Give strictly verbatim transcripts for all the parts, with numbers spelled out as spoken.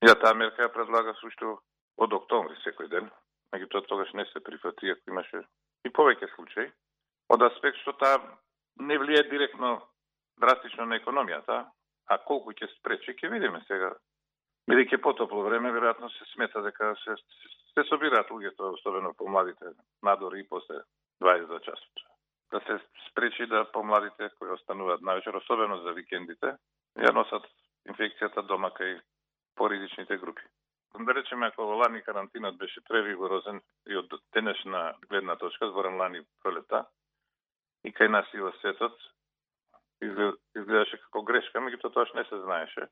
Ја таа мерка ја предлага сушто од октомври секој ден, меѓутоа тогаш не се прифати, ако имаше и повеќе случаи, од аспект што таа не влијае директно драстично на економијата, а колку ќе спречи, ќе видиме сега. Бидејќи потопло време, веројатно се смета дека се, се собираат луѓето, особено помладите, надори и после дваесет и два часот. Да се спречи да помладите кои остануваат навечер, особено за викендите, ја носат инфекцијата дома кај поризичните групи. Да речеме, ако лани карантинот беше превигорозен и од денешна гледна точка, зборам лани пролета, и кај нас и во светот, изгледаше како грешка, меѓутоа тоа не се знаеше.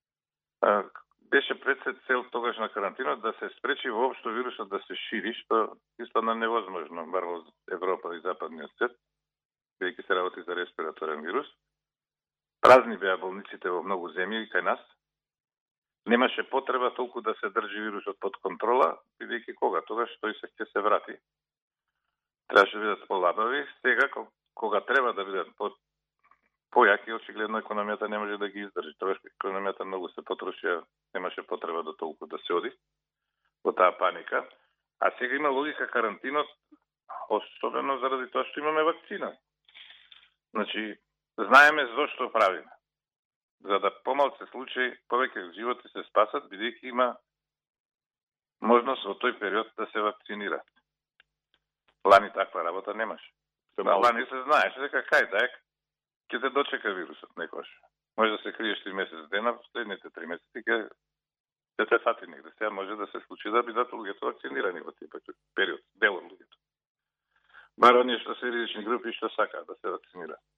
Беше пред се цел тогаш на карантинот да се спречи воопшто вирусот да се шири, што испадна невозможно, бар во Европа и западниот свет, бидејќи се работи за респираторен вирус. Празни беа болниците во многу земји и кај нас. Немаше потреба толку да се држи вирусот под контрола, бидејќи кога? Тогаш тој се ќе се врати. Требаше да бидат полабави. Сега, кога треба да бидат под појаки, очигледно економијата не може да ги издржи. Тогаш економијата многу се потроши, немаше потреба да толку да се оди во таа паника. А сега има логика карантинот, особено заради тоа што имаме вакцина. Значи, знаеме зошто правиме. За да помалку се случаи, повеќе животи се спасат, бидејќи има можност во тој период да се вакцинира. Лани таква работа немаше. Лани се знаеше дека кај да е, ќе те дочека вирусот некош. Може да се криеш три месеци дена, следните три месеци ќе ќе те фати негде. Сега може да се случи да бидат луѓето вакцинирани во тој период, дел од луѓето. Бар оние што се ризични групи што сакаат да се вакцинираат.